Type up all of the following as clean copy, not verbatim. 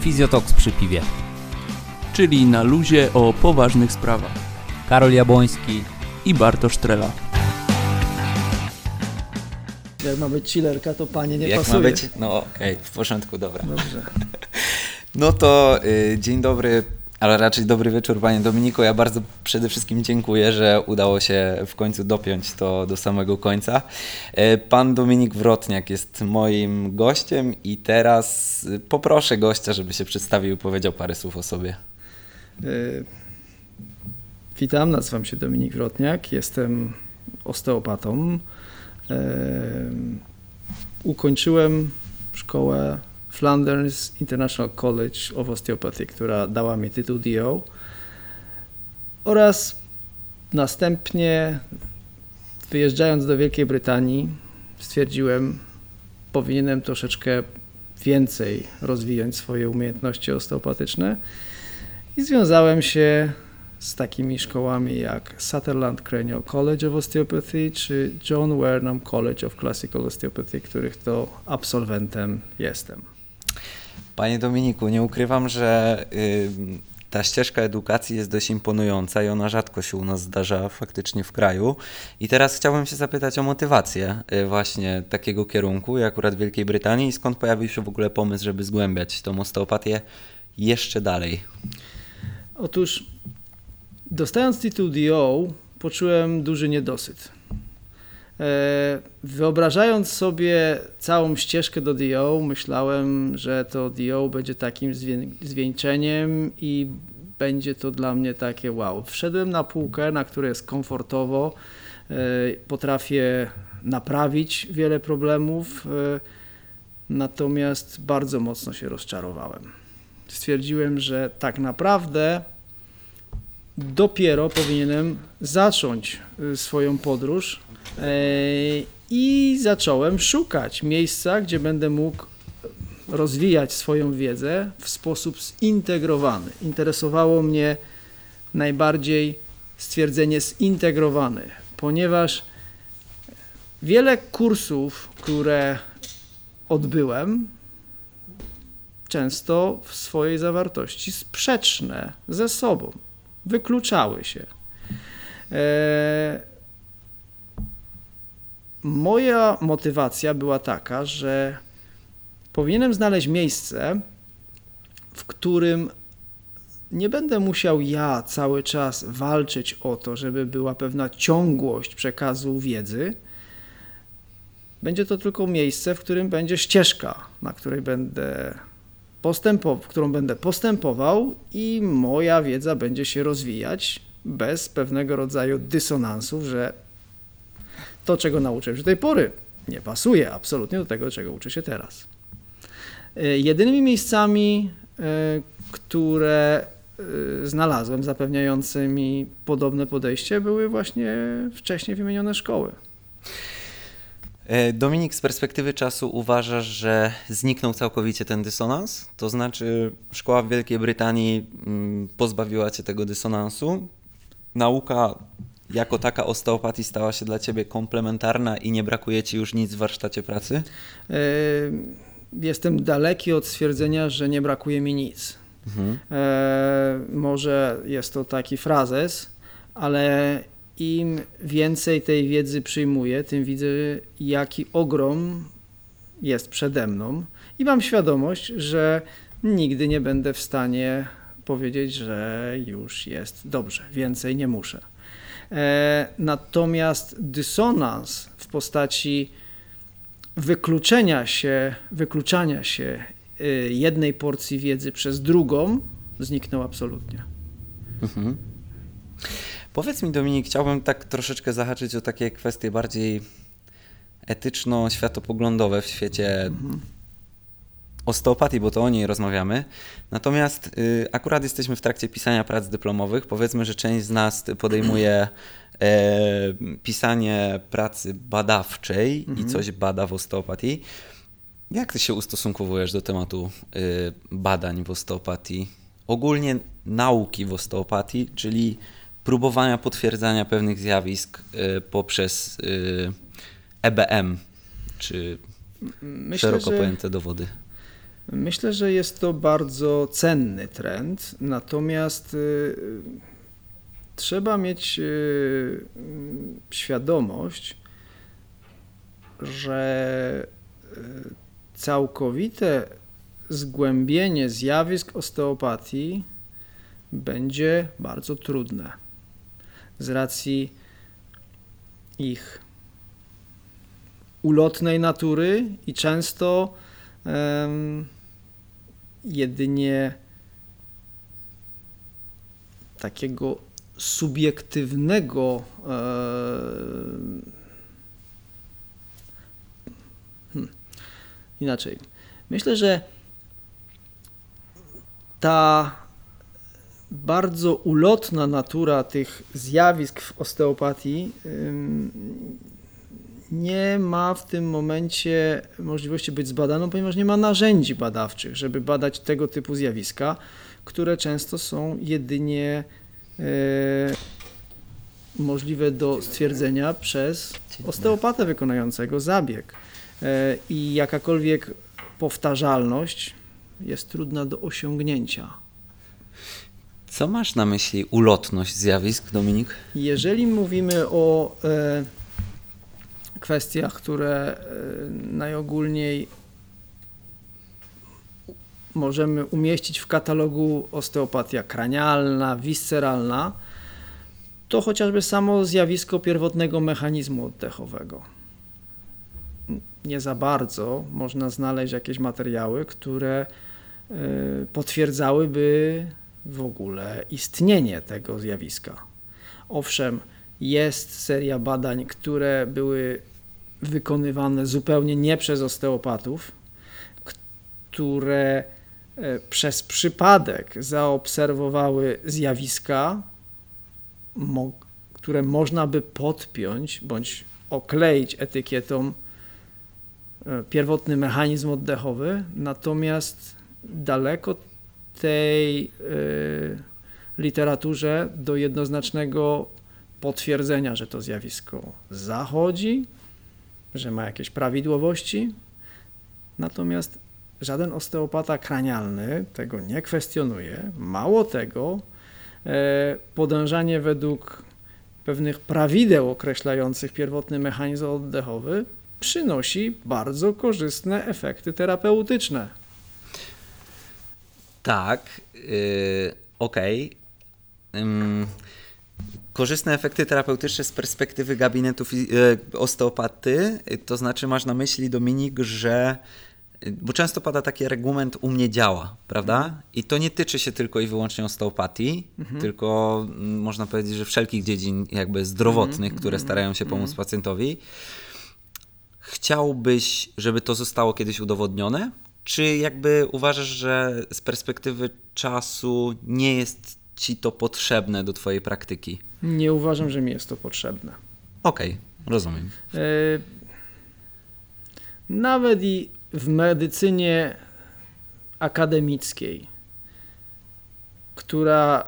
Fizjotoks przy piwie. Czyli na luzie o poważnych sprawach. Karol Jabłoński i Bartosz Trela. Jak ma być chillerka, to panie nie Jak pasuje. ma być? No okej, w porządku, dobra. Dobrze. No to dzień dobry, ale raczej dobry wieczór, panie Dominiku. Ja bardzo przede wszystkim dziękuję, że udało się w końcu dopiąć to do samego końca. Pan Dominik Wrotniak jest moim gościem i teraz poproszę gościa, żeby się przedstawił i powiedział parę słów o sobie. Witam, nazywam się Dominik Wrotniak, jestem osteopatą. Ukończyłem szkołę Flanders International College of Osteopathy, która dała mi tytuł DO, oraz następnie, wyjeżdżając do Wielkiej Brytanii, stwierdziłem, powinienem troszeczkę więcej rozwijać swoje umiejętności osteopatyczne i związałem się z takimi szkołami jak Sutherland Cranial College of Osteopathy czy John Wernham College of Classical Osteopathy, których to absolwentem jestem. Panie Dominiku, nie ukrywam, że ta ścieżka edukacji jest dość imponująca i ona rzadko się u nas zdarza faktycznie w kraju. I teraz chciałbym się zapytać o motywację właśnie takiego kierunku, jak akurat w Wielkiej Brytanii, i skąd pojawił się w ogóle pomysł, żeby zgłębiać tą osteopatię jeszcze dalej? Otóż dostając tytuł DO, poczułem duży niedosyt. Wyobrażając sobie całą ścieżkę do DO, myślałem, że to DO będzie takim zwieńczeniem i będzie to dla mnie takie wow. Wszedłem na półkę, na której jest komfortowo, potrafię naprawić wiele problemów, natomiast bardzo mocno się rozczarowałem. Stwierdziłem, że tak naprawdę dopiero powinienem zacząć swoją podróż i zacząłem szukać miejsca, gdzie będę mógł rozwijać swoją wiedzę w sposób zintegrowany. Interesowało mnie najbardziej stwierdzenie zintegrowany, ponieważ wiele kursów, które odbyłem, często w swojej zawartości sprzeczne ze sobą, wykluczały się. Moja motywacja była taka, że powinienem znaleźć miejsce, w którym nie będę musiał ja cały czas walczyć o to, żeby była pewna ciągłość przekazu wiedzy. Będzie to tylko miejsce, w którym będzie ścieżka, na której którą będę postępował i moja wiedza będzie się rozwijać bez pewnego rodzaju dysonansów, że to, czego nauczyłem się do tej pory, nie pasuje absolutnie do tego, czego uczę się teraz. Jedynymi miejscami, które znalazłem zapewniającymi podobne podejście, były właśnie wcześniej wymienione szkoły. Dominik, z perspektywy czasu uważasz, że zniknął całkowicie ten dysonans? To znaczy szkoła w Wielkiej Brytanii pozbawiła cię tego dysonansu? Nauka jako taka osteopatii stała się dla ciebie komplementarna i nie brakuje ci już nic w warsztacie pracy? Jestem daleki od stwierdzenia, że nie brakuje mi nic. Może jest to taki frazes, ale im więcej tej wiedzy przyjmuję, tym widzę, jaki ogrom jest przede mną i mam świadomość, że nigdy nie będę w stanie powiedzieć, że już jest dobrze, więcej nie muszę. Natomiast dysonans w postaci wykluczania się jednej porcji wiedzy przez drugą zniknął absolutnie. Powiedz mi, Dominik, chciałbym tak troszeczkę zahaczyć o takie kwestie bardziej etyczno-światopoglądowe w świecie osteopatii, bo to o niej rozmawiamy. Natomiast akurat jesteśmy w trakcie pisania prac dyplomowych. Powiedzmy, że część z nas podejmuje pisanie pracy badawczej i coś bada w osteopatii. Jak ty się ustosunkowujesz do tematu badań w osteopatii? Ogólnie nauki w osteopatii, czyli próbowania potwierdzania pewnych zjawisk poprzez EBM, czy szeroko pojęte dowody? Myślę, że jest to bardzo cenny trend, natomiast trzeba mieć świadomość, że całkowite zgłębienie zjawisk osteopatii będzie bardzo trudne z racji ich ulotnej natury i często jedynie takiego subiektywnego inaczej. Myślę, że ta bardzo ulotna natura tych zjawisk w osteopatii nie ma w tym momencie możliwości być zbadaną, ponieważ nie ma narzędzi badawczych, żeby badać tego typu zjawiska, które często są jedynie możliwe do stwierdzenia przez osteopatę wykonującego zabieg. I jakakolwiek powtarzalność jest trudna do osiągnięcia. Co masz na myśli ulotność zjawisk, Dominik? Jeżeli mówimy o kwestiach, które najogólniej możemy umieścić w katalogu osteopatia kranialna, visceralna, to chociażby samo zjawisko pierwotnego mechanizmu oddechowego. Nie za bardzo można znaleźć jakieś materiały, które potwierdzałyby w ogóle istnienie tego zjawiska. Owszem, jest seria badań, które były wykonywane zupełnie nie przez osteopatów, które przez przypadek zaobserwowały zjawiska, które można by podpiąć bądź okleić etykietą pierwotny mechanizm oddechowy, natomiast daleko tej literaturze do jednoznacznego potwierdzenia, że to zjawisko zachodzi, że ma jakieś prawidłowości, natomiast żaden osteopata kranialny tego nie kwestionuje. Mało tego, podążanie według pewnych prawideł określających pierwotny mechanizm oddechowy przynosi bardzo korzystne efekty terapeutyczne. Tak, okej. Korzystne efekty terapeutyczne z perspektywy gabinetu osteopaty, to znaczy masz na myśli, Dominik, że, bo często pada taki argument, u mnie działa, prawda? I to nie tyczy się tylko i wyłącznie osteopatii, tylko można powiedzieć, że wszelkich dziedzin jakby zdrowotnych, które starają się pomóc pacjentowi. Chciałbyś, żeby to zostało kiedyś udowodnione? Czy jakby uważasz, że z perspektywy czasu nie jest ci to potrzebne do twojej praktyki? Nie uważam, że mi jest to potrzebne. Okej, rozumiem. Nawet i w medycynie akademickiej, która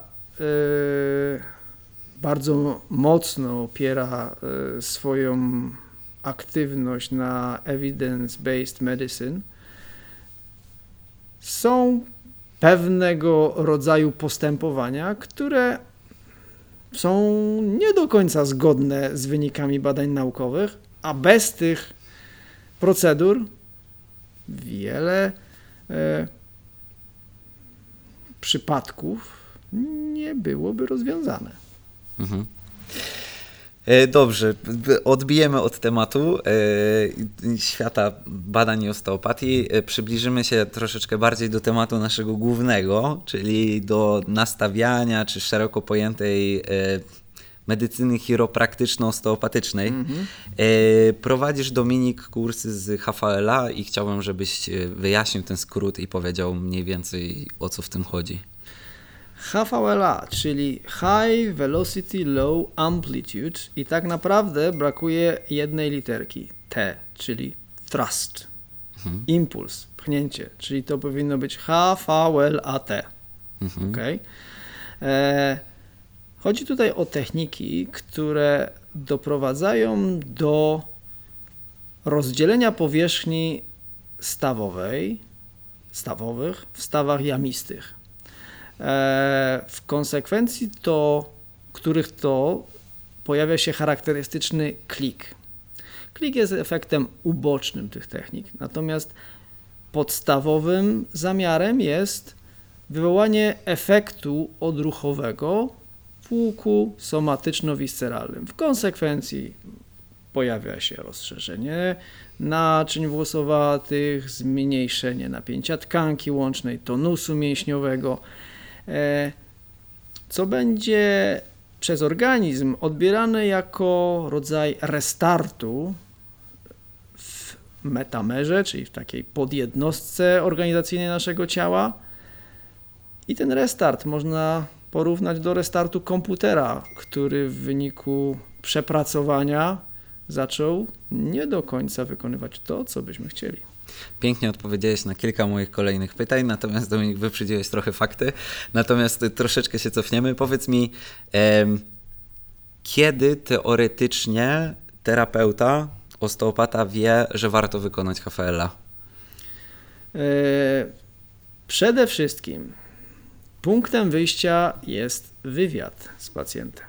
bardzo mocno opiera swoją aktywność na evidence-based medicine, są pewnego rodzaju postępowania, które są nie do końca zgodne z wynikami badań naukowych, a bez tych procedur wiele przypadków nie byłoby rozwiązane. Mhm. Dobrze, odbijemy od tematu świata badań i osteopatii. Przybliżymy się troszeczkę bardziej do tematu naszego głównego, czyli do nastawiania czy szeroko pojętej medycyny chiropraktyczno-osteopatycznej. Prowadzisz, Dominik, kursy z HVLA i chciałbym, żebyś wyjaśnił ten skrót i powiedział mniej więcej, o co w tym chodzi. HVLA, czyli High Velocity Low Amplitude, i tak naprawdę brakuje jednej literki, T, czyli thrust, impuls, pchnięcie, czyli to powinno być HVLAT. Okay? Chodzi tutaj o techniki, które doprowadzają do rozdzielenia powierzchni stawowej stawowych w stawach jamistych. W konsekwencji których pojawia się charakterystyczny klik. Klik jest efektem ubocznym tych technik, natomiast podstawowym zamiarem jest wywołanie efektu odruchowego w łuku somatyczno-wisceralnym. W konsekwencji pojawia się rozszerzenie naczyń włosowatych, zmniejszenie napięcia tkanki łącznej, tonusu mięśniowego, co będzie przez organizm odbierane jako rodzaj restartu w metamerze, czyli w takiej podjednostce organizacyjnej naszego ciała. I ten restart można porównać do restartu komputera, który w wyniku przepracowania zaczął nie do końca wykonywać to, co byśmy chcieli. Pięknie odpowiedziałeś na kilka moich kolejnych pytań, natomiast Dominik, wyprzedziłeś trochę fakty, natomiast troszeczkę się cofniemy. Powiedz mi, kiedy teoretycznie terapeuta, osteopata wie, że warto wykonać HFL-a? Przede wszystkim punktem wyjścia jest wywiad z pacjentem.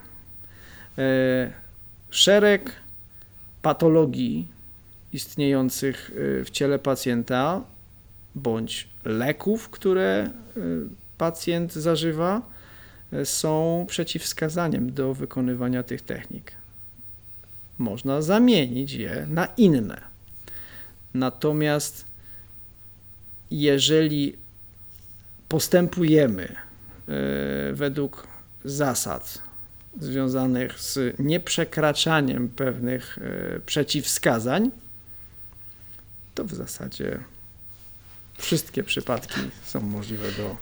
Szereg patologii istniejących w ciele pacjenta bądź leków, które pacjent zażywa, są przeciwwskazaniem do wykonywania tych technik. Można zamienić je na inne. Natomiast jeżeli postępujemy według zasad związanych z nieprzekraczaniem pewnych przeciwwskazań, to w zasadzie wszystkie przypadki są możliwe do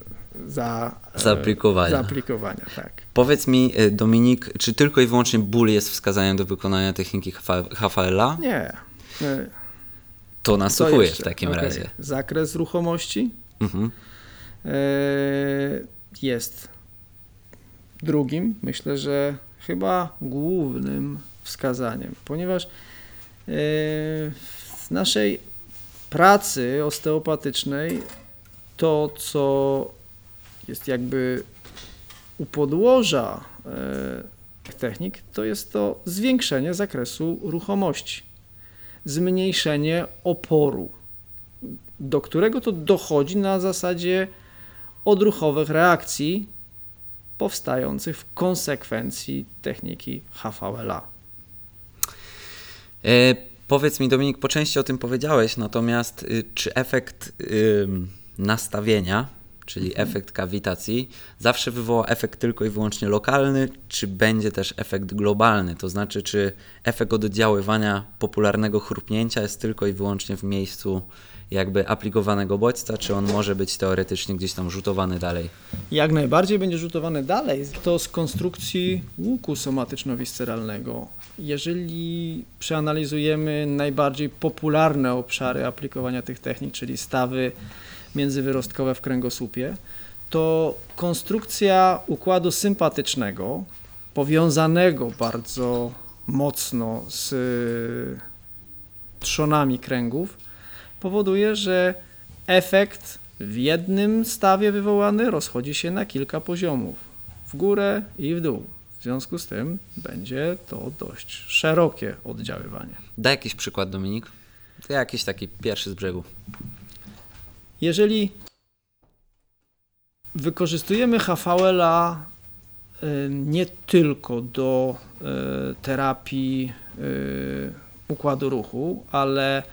zaaplikowania. Tak. Powiedz mi, Dominik, czy tylko i wyłącznie ból jest wskazaniem do wykonania techniki HFL-a? Nie. To nasłuchujesz w takim razie. Zakres ruchomości jest drugim, myślę, że chyba głównym wskazaniem, ponieważ w naszej pracy osteopatycznej to, co jest jakby u podłoża technik, to jest to zwiększenie zakresu ruchomości, zmniejszenie oporu, do którego to dochodzi na zasadzie odruchowych reakcji powstających w konsekwencji techniki HVLA. Powiedz mi, Dominik, po części o tym powiedziałeś, natomiast czy efekt nastawienia, czyli efekt kawitacji, zawsze wywoła efekt tylko i wyłącznie lokalny, czy będzie też efekt globalny? To znaczy, czy efekt oddziaływania popularnego chrupnięcia jest tylko i wyłącznie w miejscu jakby aplikowanego bodźca, czy on może być teoretycznie gdzieś tam rzutowany dalej? Jak najbardziej będzie rzutowany dalej. To z konstrukcji łuku somatyczno-wisceralnego. Jeżeli przeanalizujemy najbardziej popularne obszary aplikowania tych technik, czyli stawy międzywyrostkowe w kręgosłupie, to konstrukcja układu sympatycznego, powiązanego bardzo mocno z trzonami kręgów, powoduje, że efekt w jednym stawie wywołany rozchodzi się na kilka poziomów, w górę i w dół. W związku z tym będzie to dość szerokie oddziaływanie. Daj jakiś przykład, Dominik. To jakiś taki pierwszy z brzegu. Jeżeli wykorzystujemy HVLA nie tylko do terapii układu ruchu, ale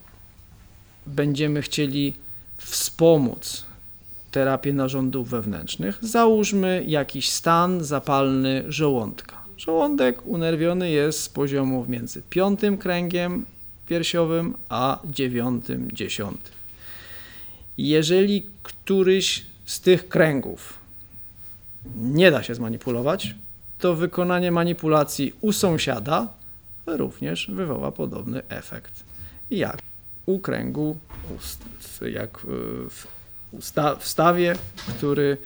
będziemy chcieli wspomóc terapię narządów wewnętrznych, załóżmy jakiś stan zapalny żołądka. Żołądek unerwiony jest z poziomów między 5. kręgiem piersiowym a 9., 10. Jeżeli któryś z tych kręgów nie da się zmanipulować, to wykonanie manipulacji u sąsiada również wywoła podobny efekt. Jak u kręgu, jak w stawie, który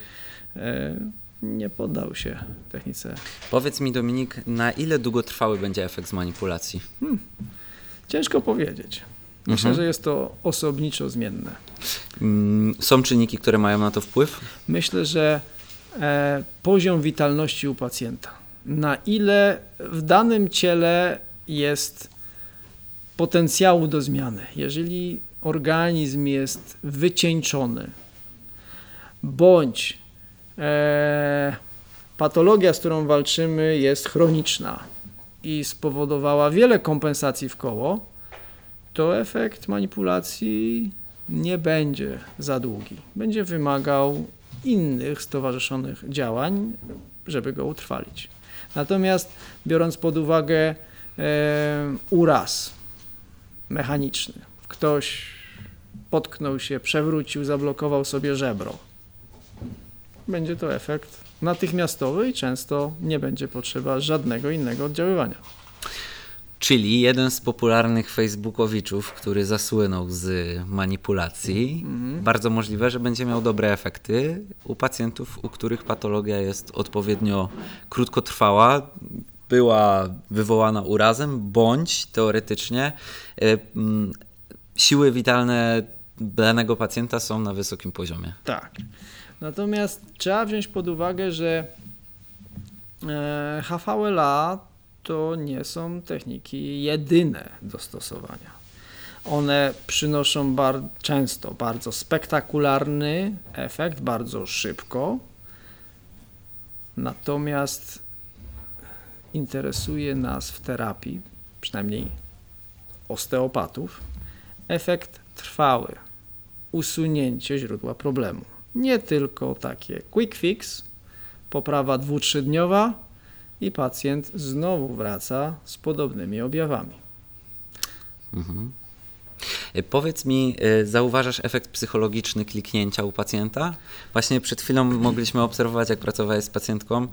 nie poddał się technice. Powiedz mi, Dominik, na ile długotrwały będzie efekt z manipulacji? Ciężko powiedzieć. Myślę, że jest to osobniczo zmienne. Są czynniki, które mają na to wpływ? Myślę, że poziom witalności u pacjenta. Na ile w danym ciele jest potencjału do zmiany. Jeżeli organizm jest wycieńczony, bądź patologia, z którą walczymy, jest chroniczna i spowodowała wiele kompensacji w koło, to efekt manipulacji nie będzie za długi. Będzie wymagał innych stowarzyszonych działań, żeby go utrwalić. Natomiast biorąc pod uwagę uraz mechaniczny, ktoś potknął się, przewrócił, zablokował sobie żebro, będzie to efekt natychmiastowy i często nie będzie potrzeba żadnego innego oddziaływania. Czyli jeden z popularnych facebookowiczów, który zasłynął z manipulacji, bardzo możliwe, że będzie miał dobre efekty u pacjentów, u których patologia jest odpowiednio krótkotrwała, była wywołana urazem, bądź teoretycznie siły witalne danego pacjenta są na wysokim poziomie. Tak. Natomiast trzeba wziąć pod uwagę, że HVLA to nie są techniki jedyne do stosowania. One przynoszą często bardzo spektakularny efekt, bardzo szybko. Natomiast interesuje nas w terapii, przynajmniej osteopatów, efekt trwały, usunięcie źródła problemu. Nie tylko takie quick fix, poprawa 2-3-dniowa i pacjent znowu wraca z podobnymi objawami. Powiedz mi, zauważasz efekt psychologiczny kliknięcia u pacjenta? Właśnie przed chwilą mogliśmy obserwować, jak pracowałeś z pacjentką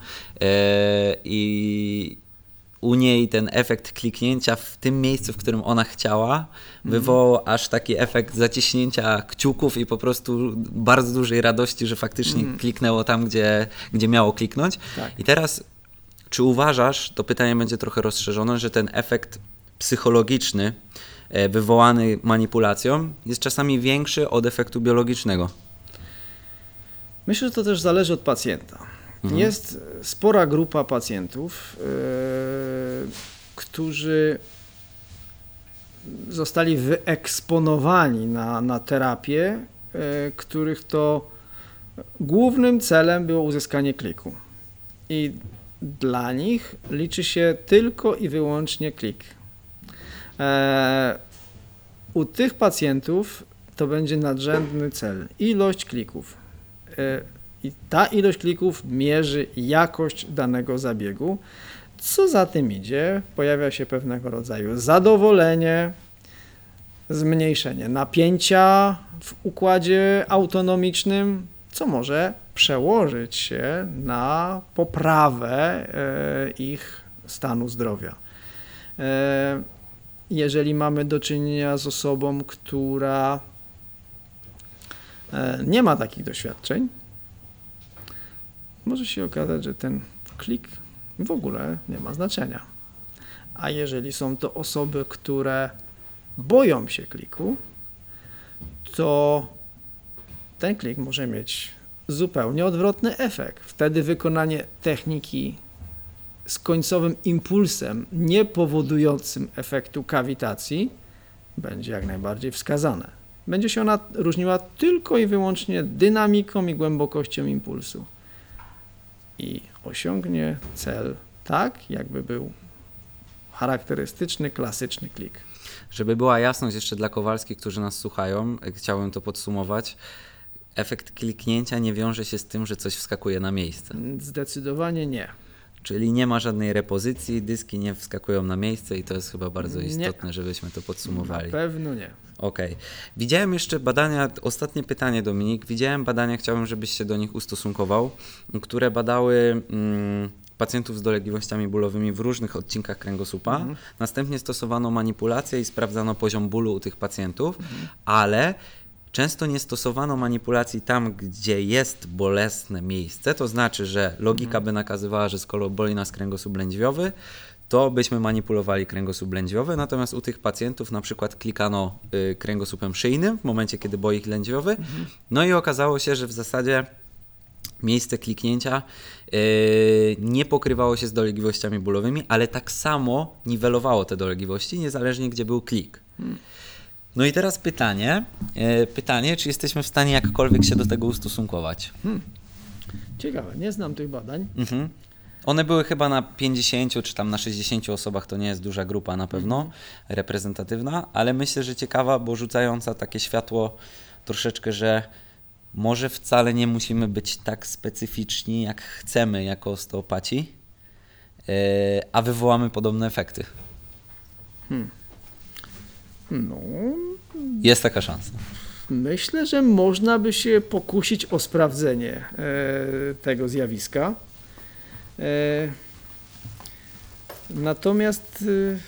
i u niej ten efekt kliknięcia w tym miejscu, w którym ona chciała, wywołał aż taki efekt zaciśnięcia kciuków i po prostu bardzo dużej radości, że faktycznie kliknęło tam, gdzie miało kliknąć. Tak. I teraz, czy uważasz, to pytanie będzie trochę rozszerzone, że ten efekt psychologiczny wywołany manipulacją jest czasami większy od efektu biologicznego? Myślę, że to też zależy od pacjenta. Jest spora grupa pacjentów, którzy zostali wyeksponowani na terapię, których to głównym celem było uzyskanie kliku. I dla nich liczy się tylko i wyłącznie klik. U tych pacjentów to będzie nadrzędny cel, ilość klików. I ta ilość klików mierzy jakość danego zabiegu. Co za tym idzie, pojawia się pewnego rodzaju zadowolenie, zmniejszenie napięcia w układzie autonomicznym, co może przełożyć się na poprawę ich stanu zdrowia. Jeżeli mamy do czynienia z osobą, która nie ma takich doświadczeń, może się okazać, że ten klik w ogóle nie ma znaczenia. A jeżeli są to osoby, które boją się kliku, to ten klik może mieć zupełnie odwrotny efekt. Wtedy wykonanie techniki z końcowym impulsem nie powodującym efektu kawitacji będzie jak najbardziej wskazane. Będzie się ona różniła tylko i wyłącznie dynamiką i głębokością impulsu. I osiągnie cel tak, jakby był charakterystyczny, klasyczny klik. Żeby była jasność jeszcze dla Kowalskich, którzy nas słuchają, chciałem to podsumować. Efekt kliknięcia nie wiąże się z tym, że coś wskakuje na miejsce. Zdecydowanie nie. Czyli nie ma żadnej repozycji, dyski nie wskakują na miejsce i to jest chyba bardzo istotne, żebyśmy to podsumowali. Na pewno nie. Okej. Widziałem jeszcze badania, ostatnie pytanie Dominik, widziałem badania, chciałbym, żebyś się do nich ustosunkował, które badały pacjentów z dolegliwościami bólowymi w różnych odcinkach kręgosłupa. Następnie stosowano manipulację i sprawdzano poziom bólu u tych pacjentów, ale często nie stosowano manipulacji tam, gdzie jest bolesne miejsce, to znaczy, że logika by nakazywała, że skoro boli nas kręgosłup lędźwiowy, to byśmy manipulowali kręgosłup lędźwiowy, natomiast u tych pacjentów na przykład klikano kręgosłupem szyjnym w momencie, kiedy boli ich lędźwiowy, no i okazało się, że w zasadzie miejsce kliknięcia nie pokrywało się z dolegliwościami bólowymi, ale tak samo niwelowało te dolegliwości, niezależnie gdzie był klik. No i teraz pytanie, czy jesteśmy w stanie jakkolwiek się do tego ustosunkować? Ciekawe, nie znam tych badań. One były chyba na 50 czy tam na 60 osobach, to nie jest duża grupa na pewno, reprezentatywna, ale myślę, że ciekawa, bo rzucająca takie światło troszeczkę, że może wcale nie musimy być tak specyficzni, jak chcemy jako osteopaci, a wywołamy podobne efekty. No, Jest taka szansa. myślę, że można by się pokusić o sprawdzenie tego zjawiska. Natomiast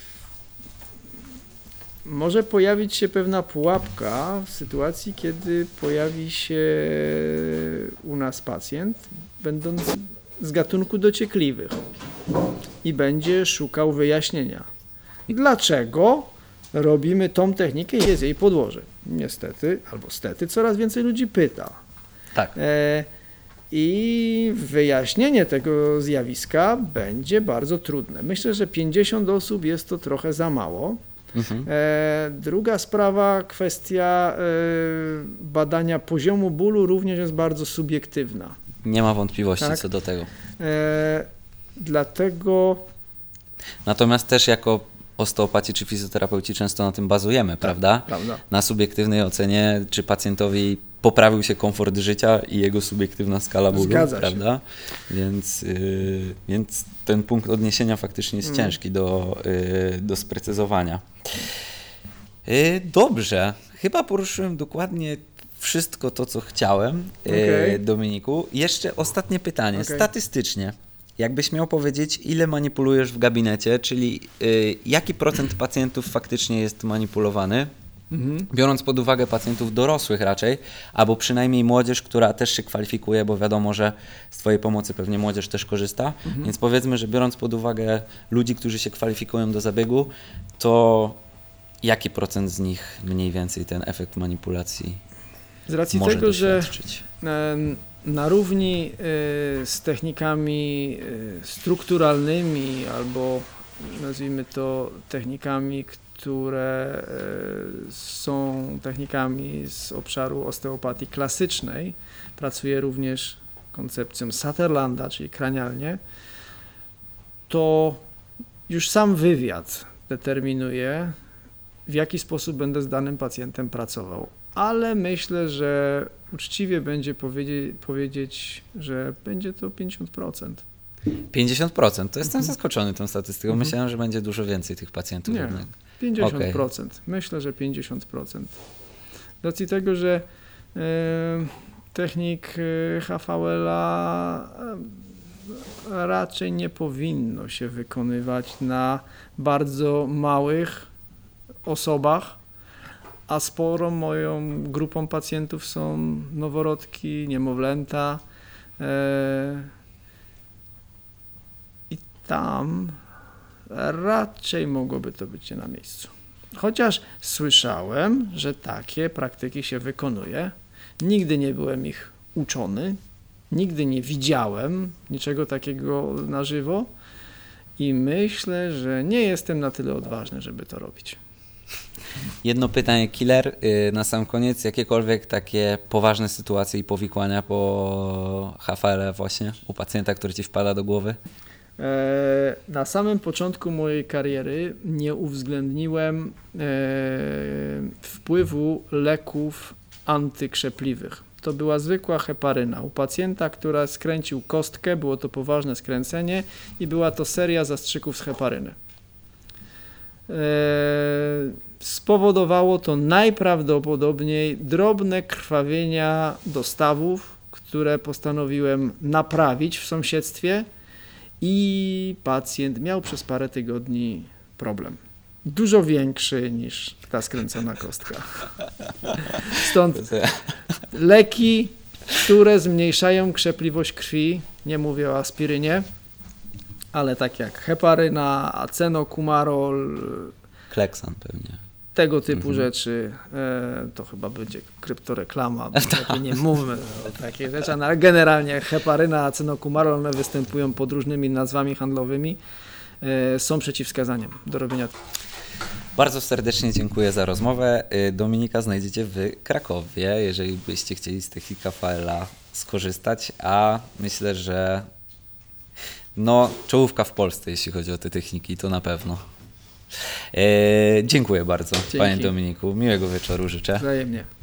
może pojawić się pewna pułapka w sytuacji, kiedy pojawi się u nas pacjent, będąc z gatunku dociekliwych i będzie szukał wyjaśnienia. Dlaczego robimy tą technikę i jest jej podłoże? Niestety, albo stety, coraz więcej ludzi pyta. Tak. I wyjaśnienie tego zjawiska będzie bardzo trudne. Myślę, że 50 osób jest to trochę za mało. Druga sprawa, kwestia badania poziomu bólu również jest bardzo subiektywna. Nie ma wątpliwości Tak. co do tego. Dlatego Natomiast też jako osteopaci czy fizjoterapeuci często na tym bazujemy, prawda? prawda. Na subiektywnej ocenie, czy pacjentowi poprawił się komfort życia i jego subiektywna skala bólu, Zgadza się. prawda? Więc ten punkt odniesienia faktycznie jest ciężki do sprecyzowania. Dobrze, chyba poruszyłem dokładnie wszystko to, co chciałem, Okej. Dominiku. Jeszcze ostatnie pytanie. Okej. Statystycznie, jakbyś miał powiedzieć, ile manipulujesz w gabinecie, czyli jaki procent pacjentów faktycznie jest manipulowany, biorąc pod uwagę pacjentów dorosłych raczej, albo przynajmniej młodzież, która też się kwalifikuje, bo wiadomo, że z Twojej pomocy pewnie młodzież też korzysta, więc powiedzmy, że biorąc pod uwagę ludzi, którzy się kwalifikują do zabiegu, to jaki procent z nich mniej więcej ten efekt manipulacji Z racji może tego, że doświadczyć? na równi z technikami strukturalnymi albo nazwijmy to technikami, które są technikami z obszaru osteopatii klasycznej, pracuję również koncepcją Sutherlanda, czyli kranialnie, to już sam wywiad determinuje, w jaki sposób będę z danym pacjentem pracował. Ale myślę, że uczciwie będzie powiedzieć, że będzie to 50%. 50%. To jestem zaskoczony tą statystyką. Myślałem, że będzie dużo więcej tych pacjentów. Nie. Jednak. 50%. Myślę, że 50%. Z racji tego, że technik HVL-a raczej nie powinno się wykonywać na bardzo małych osobach, a sporą moją grupą pacjentów są noworodki, niemowlęta i tam raczej mogłoby to być nie na miejscu. Chociaż słyszałem, że takie praktyki się wykonuje. Nigdy nie byłem ich uczony, nigdy nie widziałem niczego takiego na żywo i myślę, że nie jestem na tyle odważny, żeby to robić. Jedno pytanie, killer, na sam koniec. Jakiekolwiek takie poważne sytuacje i powikłania po HVL właśnie u pacjenta, który Ci wpada do głowy? Na samym początku mojej kariery nie uwzględniłem wpływu leków antykrzepliwych. To była zwykła heparyna. U pacjenta, która skręcił kostkę, było to poważne skręcenie i była to seria zastrzyków z heparyny. Spowodowało to najprawdopodobniej drobne krwawienia dostawów, które postanowiłem naprawić w sąsiedztwie i pacjent miał przez parę tygodni problem. Dużo większy niż ta skręcona kostka. Stąd leki, które zmniejszają krzepliwość krwi, nie mówię o aspirynie, ale tak jak heparyna, acenokumarol, Kleksan pewnie. tego typu rzeczy, to chyba będzie kryptoreklama, bo lepiej nie mówmy o takich rzeczach, no, ale generalnie heparyna, acenokumarol, one występują pod różnymi nazwami handlowymi, są przeciwwskazaniem do robienia. Bardzo serdecznie dziękuję za rozmowę. Dominika znajdziecie w Krakowie, jeżeli byście chcieli z technika VLA skorzystać, a myślę, że czołówka w Polsce, jeśli chodzi o te techniki, to na pewno. Dziękuję bardzo, Dzięki. panie Dominiku. Miłego wieczoru życzę. Wzajemnie.